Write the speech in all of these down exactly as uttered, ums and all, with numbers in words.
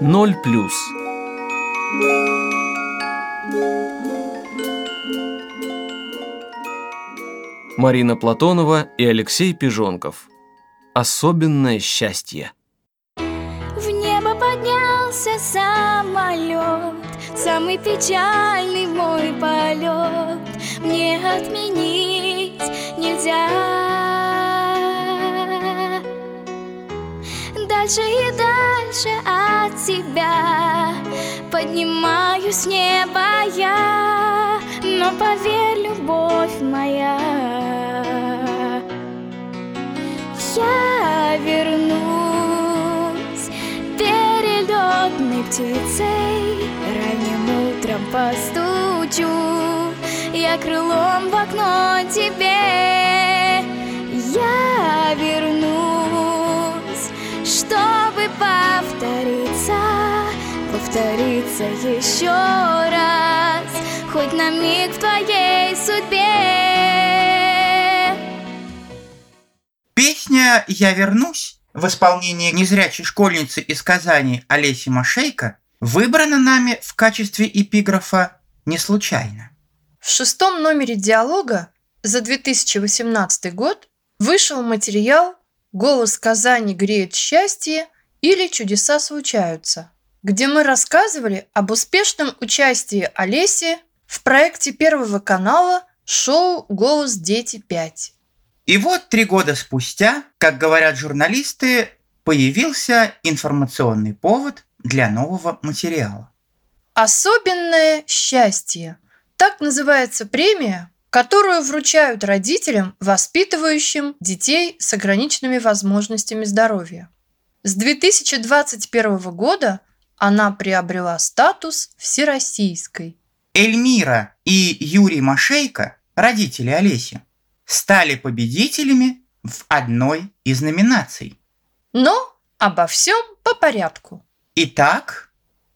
ноль плюс. Марина Платонова и Алексей Пижонков. Особенное счастье. В небо поднялся самолет, самый печальный мой полет. Мне отменить нельзя. Дальше и дальше от тебя поднимаюсь в небо я. Но поверь, любовь моя, я вернусь перелетной птицей. Ранним утром постучу я крылом в окно тебе. Я вернусь, чтобы повториться, повториться еще раз, хоть на миг в твоей судьбе. Песня «Я вернусь» в исполнении незрячей школьницы из Казани Олеси Машейко выбрана нами в качестве эпиграфа не случайно. В шестом номере «Диалога» за две тысячи восемнадцатый год вышел материал «Голос Казани греет счастье» или «Чудеса случаются», где мы рассказывали об успешном участии Олеси в проекте Первого канала шоу «Голос Дети пять». И вот три года спустя, как говорят журналисты, появился информационный повод для нового материала. «Особенное счастье» – так называется премия, которую вручают родителям, воспитывающим детей с ограниченными возможностями здоровья. С две тысячи двадцать первого года она приобрела статус всероссийской. Эльмира и Юрий Машейко, родители Олеси, стали победителями в одной из номинаций. Но обо всем по порядку. Итак,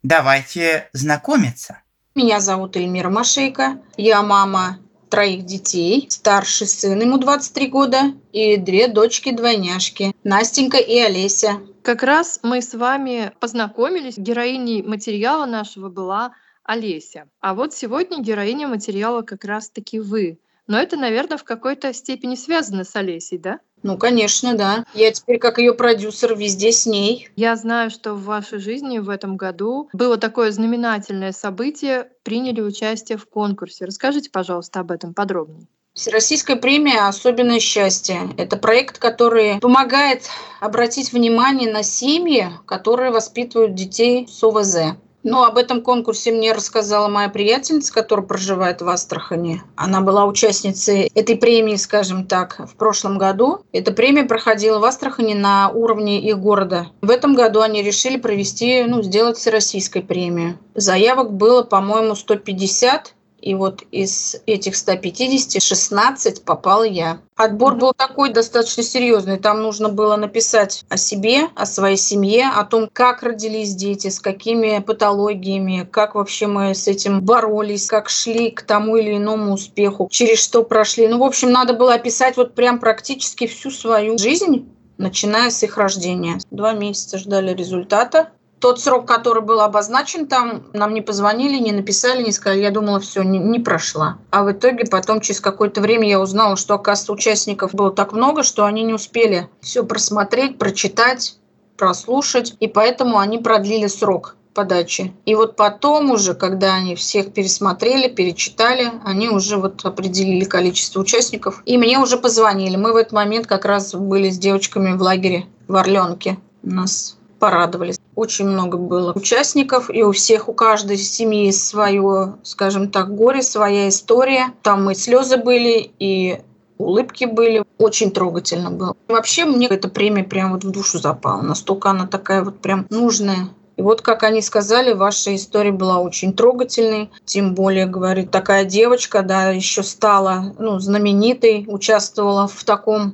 давайте знакомиться. Меня зовут Эльмира Машейко. Я мама троих детей. Старший сын, ему двадцать три года, и две дочки-двойняшки, Настенька и Олеся. Как раз мы с вами познакомились. Героиней материала нашего была Олеся. А вот сегодня героиня материала как раз-таки вы. Но это, наверное, в какой-то степени связано с Олесей, да? Ну, конечно, да. Я теперь, как ее продюсер, везде с ней. Я знаю, что в вашей жизни в этом году было такое знаменательное событие. Приняли участие в конкурсе. Расскажите, пожалуйста, об этом подробнее. Всероссийская премия «Особенное счастье» – это проект, который помогает обратить внимание на семьи, которые воспитывают детей с о вэ зэ. Но об этом конкурсе мне рассказала моя приятельница, которая проживает в Астрахани. Она была участницей этой премии, скажем так, в прошлом году. Эта премия проходила в Астрахани на уровне их города. В этом году они решили провести, ну, сделать всероссийскую премию. Заявок было, по-моему, сто пятьдесят. И вот из этих ста пятидесяти шестнадцать попала я. Отбор был такой достаточно серьезный. Там нужно было написать о себе, о своей семье, о том, как родились дети, с какими патологиями, как вообще мы с этим боролись, как шли к тому или иному успеху, через что прошли. Ну, в общем, надо было описать вот прям практически всю свою жизнь, начиная с их рождения. Два месяца ждали результата. Тот срок, который был обозначен там, нам не позвонили, не написали, не сказали. Я думала, все, не, не прошла. А в итоге потом через какое-то время я узнала, что, оказывается, участников было так много, что они не успели все просмотреть, прочитать, прослушать. И поэтому они продлили срок подачи. И вот потом уже, когда они всех пересмотрели, перечитали, они уже вот определили количество участников. И мне уже позвонили. Мы в этот момент как раз были с девочками в лагере в Орленке. Нас порадовались. Очень много было участников, и у всех, у каждой семьи свое, скажем так, горе, своя история. Там и слезы были, и улыбки были. Очень трогательно было. Вообще мне эта премия прям вот в душу запала. Настолько она такая вот прям нужная. И вот, как они сказали, ваша история была очень трогательной. Тем более, говорит, такая девочка, да, еще стала, ну, знаменитой, участвовала в таком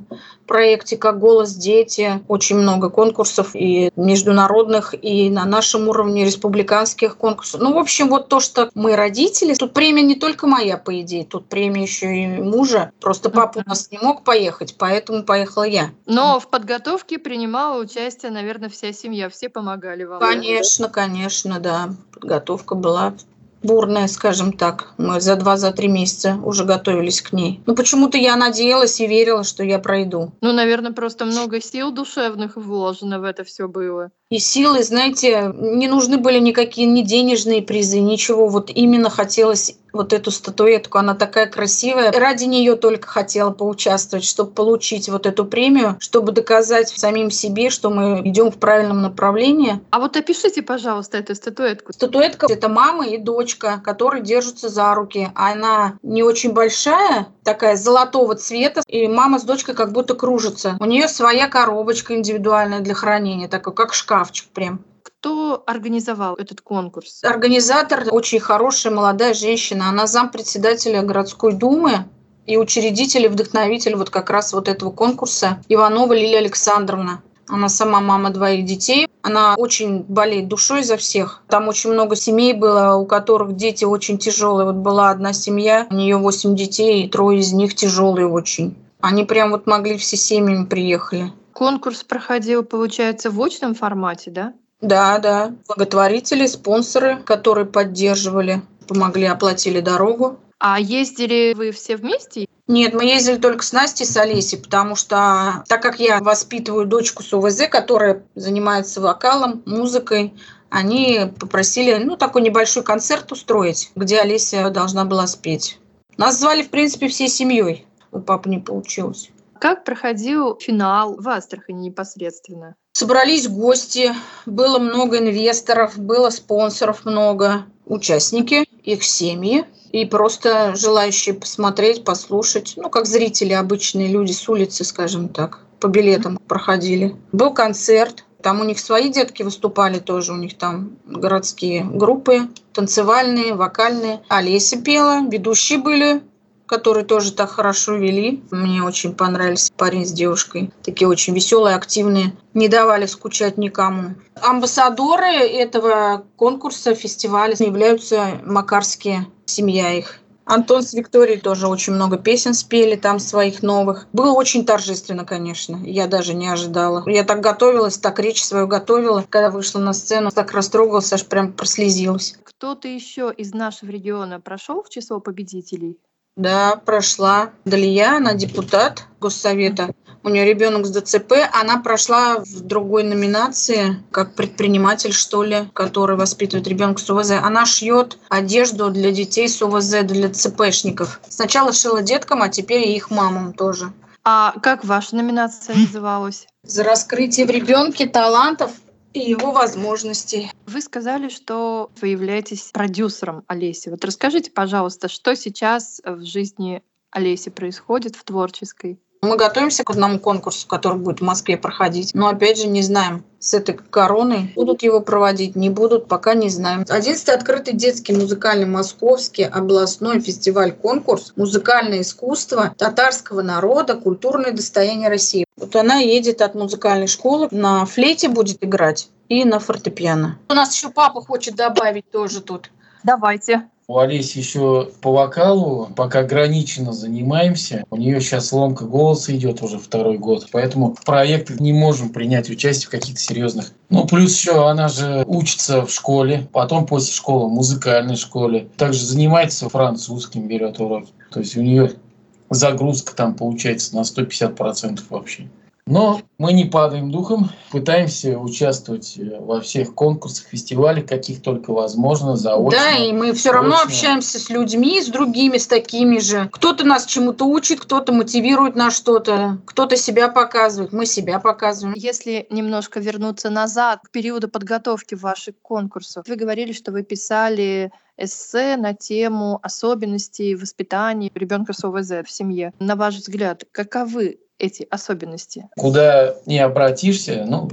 проекте как «Голос дети». Очень много конкурсов и международных, и на нашем уровне республиканских конкурсов. Ну, в общем, вот то, что мы родители. Тут премия не только моя, по идее, тут премия еще и мужа. Просто папа у нас не мог поехать, поэтому поехала я. Но в подготовке принимала участие, наверное, вся семья, все помогали вам. Конечно, конечно, да. Подготовка была бурная, скажем так. Мы за два-за три месяца уже готовились к ней. Но почему-то я надеялась и верила, что я пройду. Ну, наверное, просто много сил душевных вложено в это все было. И силы, знаете, не нужны были никакие ни денежные призы, ничего. Вот именно хотелось вот эту статуэтку, она такая красивая. Ради нее только хотела поучаствовать, чтобы получить вот эту премию, чтобы доказать самим себе, что мы идем в правильном направлении. А вот опишите, пожалуйста, эту статуэтку. Статуэтка – это мама и дочка, которые держатся за руки. Она не очень большая, такая золотого цвета, и мама с дочкой как будто кружатся. У нее своя коробочка индивидуальная для хранения, такой как шкафчик прям. Кто организовал этот конкурс? Организатор очень хорошая молодая женщина. Она зампредседателя городской думы и учредитель и вдохновитель вот как раз вот этого конкурса Иванова Лилия Александровна. Она сама мама двоих детей. Она очень болеет душой за всех. Там очень много семей было, у которых дети очень тяжелые. Вот была одна семья, у нее восемь детей, и трое из них тяжелые очень. Они прям вот могли, все семьями приехали. Конкурс проходил, получается, в очном формате, да? Да, да. Благотворители, спонсоры, которые поддерживали, помогли, оплатили дорогу. А ездили вы все вместе? Нет, мы ездили только с Настей, с Олесей, потому что, так как я воспитываю дочку с ОВЗ, которая занимается вокалом, музыкой, они попросили, ну, такой небольшой концерт устроить, где Олеся должна была спеть. Нас звали, в принципе, всей семьей. У папы не получилось. Как проходил финал в Астрахани непосредственно? Собрались гости, было много инвесторов, было спонсоров много, участники, их семьи и просто желающие посмотреть, послушать, ну, как зрители, обычные люди с улицы, скажем так, по билетам проходили. Был концерт, там у них свои детки выступали тоже, у них там городские группы, танцевальные, вокальные. Олеся пела, ведущие были, которые тоже так хорошо вели. Мне очень понравились парень с девушкой. Такие очень веселые, активные. Не давали скучать никому. Амбассадоры этого конкурса, фестиваля являются макарские, семья их. Антон с Викторией тоже очень много песен спели там своих новых. Было очень торжественно, конечно. Я даже не ожидала. Я так готовилась, так речь свою готовила. Когда вышла на сцену, так растрогалась, аж прям прослезилась. Кто-то еще из нашего региона прошел в число победителей? Да, прошла. Далия, она депутат Госсовета. У нее ребенок с ДЦП. Она прошла в другой номинации, как предприниматель, что ли, который воспитывает ребенка с ОВЗ. Она шьет одежду для детей с ОВЗ, для ДЦПшников. Сначала шила деткам, а теперь и их мамам тоже. А как ваша номинация называлась? За раскрытие в ребенке талантов и его возможностей. Вы сказали, что вы являетесь продюсером Олеси. Вот расскажите, пожалуйста, что сейчас в жизни Олеси происходит в творческой? Мы готовимся к одному конкурсу, который будет в Москве проходить. Но опять же не знаем, с этой короной будут его проводить, не будут, пока не знаем. одиннадцатый открытый детский музыкальный московский областной фестиваль-конкурс «Музыкальное искусство татарского народа. Культурное достояние России». Вот она едет от музыкальной школы, на флейте будет играть и на фортепиано. У нас еще папа хочет добавить тоже тут. Давайте. У Олеси еще по вокалу пока ограниченно занимаемся. У нее сейчас ломка голоса идет уже второй год. Поэтому в проектах не можем принять участие в каких-то серьезных. Ну, плюс еще она же учится в школе, потом после школы в музыкальной школе. Также занимается французским, берет уроки. То есть у нее загрузка там получается на сто пятьдесят процентов вообще. Но мы не падаем духом, пытаемся участвовать во всех конкурсах, фестивалях, каких только возможно, заочно. Да, и мы все равно заочно. общаемся с людьми, с другими, с такими же. Кто-то нас чему-то учит, кто-то мотивирует на что-то, кто-то себя показывает, мы себя показываем. Если немножко вернуться назад, к периоду подготовки ваших конкурсов, вы говорили, что вы писали эссе на тему особенностей воспитания ребенка с ОВЗ в семье. На ваш взгляд, каковы эти особенности? Куда не обратишься, ну,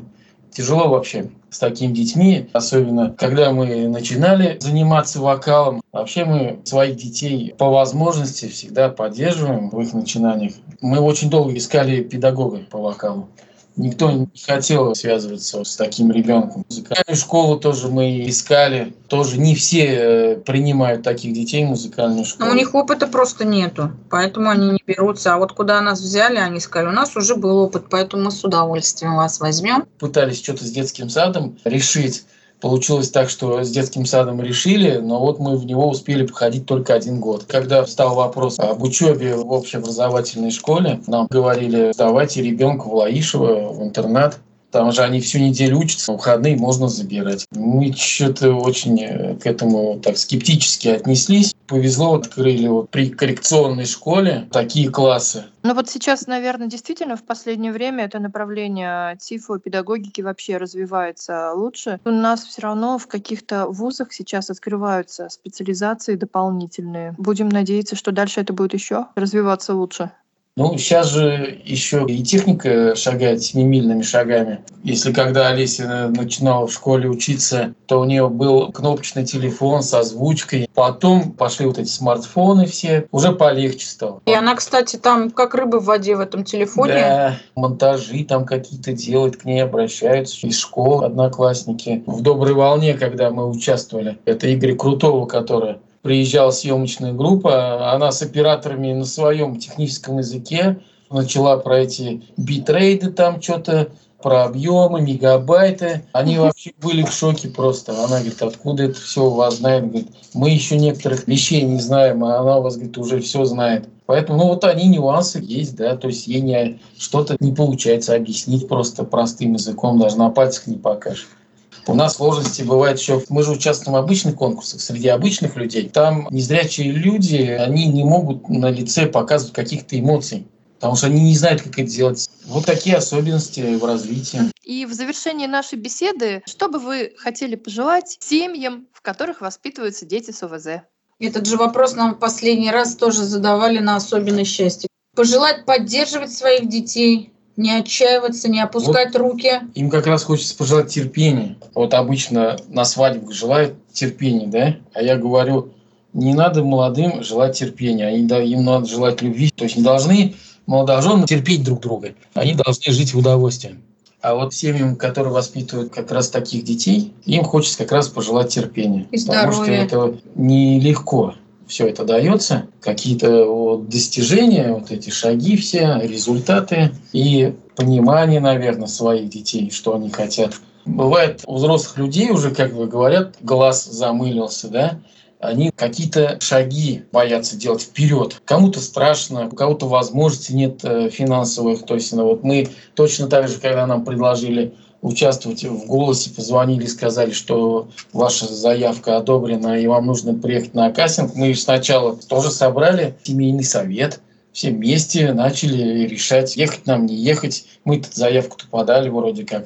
Тяжело вообще с такими детьми, особенно когда мы начинали заниматься вокалом. Вообще мы своих детей по возможности всегда поддерживаем в их начинаниях. Мы очень долго искали педагога по вокалу. Никто не хотел связываться с таким ребенком. Музыкальную школу тоже мы искали. Тоже не все принимают таких детей в музыкальную школу. Но у них опыта просто нету, поэтому они не берутся. А вот куда нас взяли, они сказали, у нас уже был опыт, поэтому мы с удовольствием вас возьмем. Пытались что-то с детским садом решить. Получилось так, что с детским садом решили, но вот мы в него успели походить только один год. Когда встал вопрос об учебе в общеобразовательной школе, нам говорили, давайте ребенка в Лаишево, в интернат. Там же они всю неделю учатся, в выходные можно забирать. Мы что-то очень к этому так скептически отнеслись. Повезло, открыли вот при коррекционной школе такие классы. Ну вот сейчас, наверное, действительно в последнее время это направление тифлопедагогики вообще развивается лучше. У нас все равно в каких-то вузах сейчас открываются специализации дополнительные. Будем надеяться, что дальше это будет еще развиваться лучше. Ну, сейчас же еще и техника шагает семимильными шагами. Если когда Олеся начинала в школе учиться, то у нее был кнопочный телефон с озвучкой. Потом пошли вот эти смартфоны все, уже полегче стало. И она, кстати, там как рыба в воде в этом телефоне. Да, монтажи там какие-то делают, к ней обращаются из школы одноклассники. В «Доброй волне», когда мы участвовали, это Игорь Крутого, который приезжала съемочная группа, она с операторами на своем техническом языке начала про эти битрейты там что-то, про объемы, мегабайты. Они вообще были в шоке просто. Она говорит, откуда это все у вас знает? Говорит, мы еще некоторых вещей не знаем, а она у вас, говорит, уже все знает. Поэтому, ну вот они нюансы есть, да, то есть ей не, что-то не получается объяснить просто простым языком, даже на пальцах не покажешь. У нас сложности бывает еще, мы же участвуем в обычных конкурсах, среди обычных людей. Там незрячие люди, они не могут на лице показывать каких-то эмоций, потому что они не знают, как это делать. Вот такие особенности в развитии. И в завершении нашей беседы, что бы вы хотели пожелать семьям, в которых воспитываются дети с ОВЗ? Этот же вопрос нам в последний раз тоже задавали на особенное счастье. Пожелать поддерживать своих детей, не отчаиваться, не опускать вот руки. Им как раз хочется пожелать терпения. Вот обычно на свадьбах желают терпения, да? А я говорю, не надо молодым желать терпения, а им надо желать любви. То есть не должны молодожены терпеть друг друга. Они должны жить в удовольствии. А вот семьям, которые воспитывают как раз таких детей, им хочется как раз пожелать терпения. И здоровья. Потому что это нелегко. Все это дается, какие-то вот достижения, вот эти шаги все, результаты и понимание, наверное, своих детей, что они хотят. Бывает у взрослых людей уже, как вы говорят, глаз замылился, да, они какие-то шаги боятся делать вперед. Кому-то страшно, у кого-то возможностей нет финансовых. То есть ну, вот мы точно так же, когда нам предложили участвовать в «Голосе», позвонили и сказали, что ваша заявка одобрена и вам нужно приехать на кастинг. Мы сначала тоже собрали семейный совет, все вместе начали решать, ехать нам, не ехать. Мы-то заявку-то подали вроде как,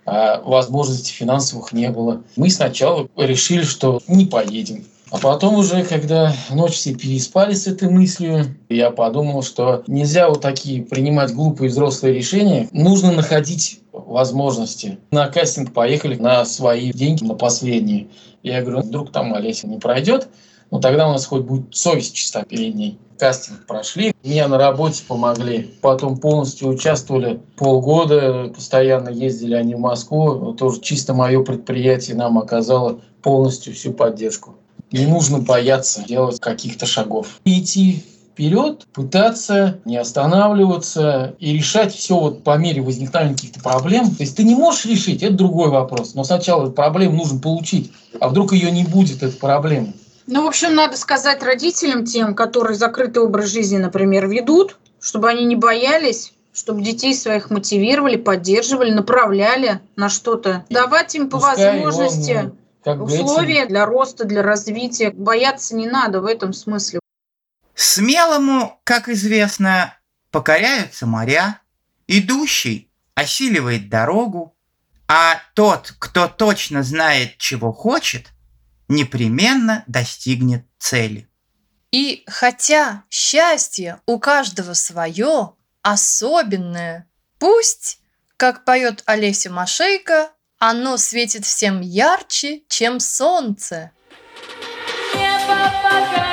а возможностей финансовых не было. Мы сначала решили, что не поедем. А потом уже, когда ночь все переспали с этой мыслью, я подумал, что нельзя вот такие принимать глупые взрослые решения. Нужно находить возможности. На кастинг поехали на свои деньги, на последние. Я говорю, вдруг там Олеся не пройдет, ну тогда у нас хоть будет совесть чиста перед ней. Кастинг прошли, меня на работе помогли. Потом полностью участвовали полгода, постоянно ездили они в Москву. Тоже чисто мое предприятие нам оказало полностью всю поддержку. Не нужно бояться делать каких-то шагов. Идти вперед, пытаться, не останавливаться и решать все вот по мере возникновения каких-то проблем. То есть ты не можешь решить, это другой вопрос. Но сначала эту проблему нужно получить. А вдруг ее не будет, эта проблема? Ну, в общем, надо сказать родителям тем, которые закрытый образ жизни, например, ведут, чтобы они не боялись, чтобы детей своих мотивировали, поддерживали, направляли на что-то. Давать им по Пускай возможности... он, как условия для роста, для развития. Бояться не надо в этом смысле. Смелому, как известно, покоряются моря, идущий осиливает дорогу, а тот, кто точно знает, чего хочет, непременно достигнет цели. И хотя счастье у каждого свое, особенное, пусть Как поет Олеся Машейко, оно светит всем ярче, чем солнце. Небо пока